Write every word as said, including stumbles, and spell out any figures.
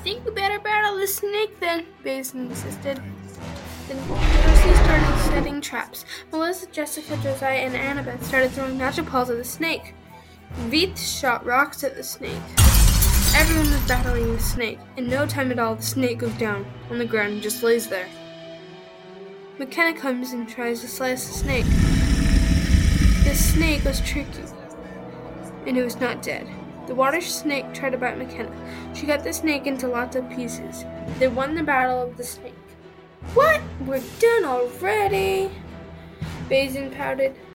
think we better battle the snake then, Basin insisted. Then Percy started setting traps. Melissa, Jessica, Josiah, and Annabeth started throwing magic balls at the snake. Veith shot rocks at the snake. Everyone was battling the snake. In no time at all, the snake goes down on the ground and just lays there. McKenna comes and tries to slice the snake. The snake was tricky, and it was not dead. The water snake tried to bite McKenna. She cut the snake into lots of pieces. They won the battle of the snake. What? We're done already? Basin pouted.